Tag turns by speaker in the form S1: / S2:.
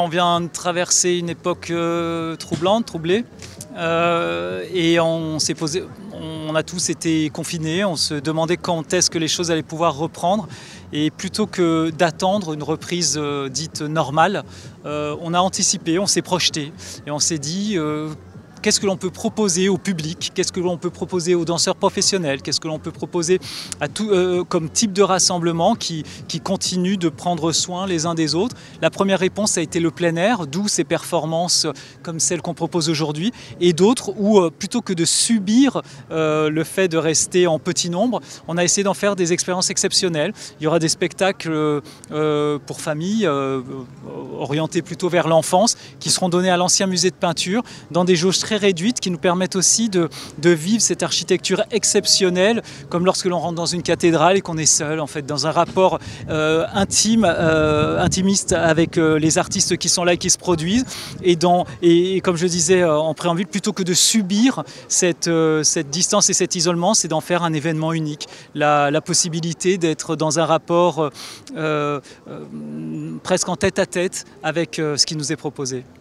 S1: on vient de traverser une époque troublée. Et on a tous été confinés, on se demandait quand est-ce que les choses allaient pouvoir reprendre. Et plutôt que d'attendre une reprise dite normale, on a anticipé, on s'est projeté et on s'est dit qu'est-ce que l'on peut proposer au public, qu'est-ce que l'on peut proposer aux danseurs professionnels, qu'est-ce que l'on peut proposer à tout, comme type de rassemblement qui continue de prendre soin les uns des autres. La première réponse a été le plein air, d'où ces performances comme celles qu'on propose aujourd'hui, et d'autres où plutôt que de subir le fait de rester en petit nombre, on a essayé d'en faire des expériences exceptionnelles. Il y aura des spectacles pour famille, orientés plutôt vers l'enfance, qui seront donnés à l'ancien musée de peinture, dans des jauges très réduites qui nous permettent aussi de vivre cette architecture exceptionnelle, comme lorsque l'on rentre dans une cathédrale et qu'on est seul, en fait, dans un rapport intimiste avec les artistes qui sont là et qui se produisent. Et comme je disais en préambule, plutôt que de subir cette distance et cet isolement, c'est d'en faire un événement unique. La possibilité d'être dans un rapport presque en tête-à-tête avec ce qui nous est proposé.